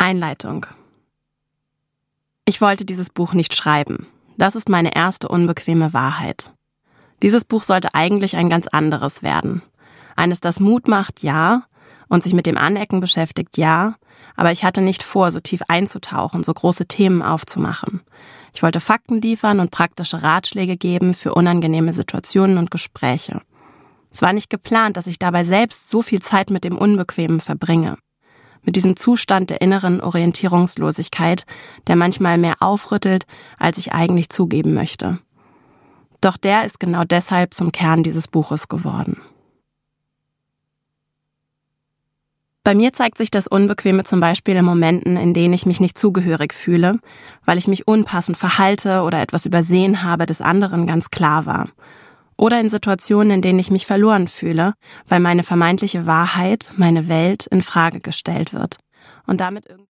Einleitung. Ich wollte dieses Buch nicht schreiben. Das ist meine erste unbequeme Wahrheit. Dieses Buch sollte eigentlich ein ganz anderes werden. Eines, das Mut macht, ja, und sich mit dem Anecken beschäftigt, ja, aber ich hatte nicht vor, so tief einzutauchen, so große Themen aufzumachen. Ich wollte Fakten liefern und praktische Ratschläge geben für unangenehme Situationen und Gespräche. Es war nicht geplant, dass ich dabei selbst so viel Zeit mit dem Unbequemen verbringe. Mit diesem Zustand der inneren Orientierungslosigkeit, der manchmal mehr aufrüttelt, als ich eigentlich zugeben möchte. Doch der ist genau deshalb zum Kern dieses Buches geworden. Bei mir zeigt sich das Unbequeme zum Beispiel in Momenten, in denen ich mich nicht zugehörig fühle, weil ich mich unpassend verhalte oder etwas übersehen habe, des anderen ganz klar war. Oder in Situationen, in denen ich mich verloren fühle, weil meine vermeintliche Wahrheit, meine Welt in Frage gestellt wird und damit irgendwie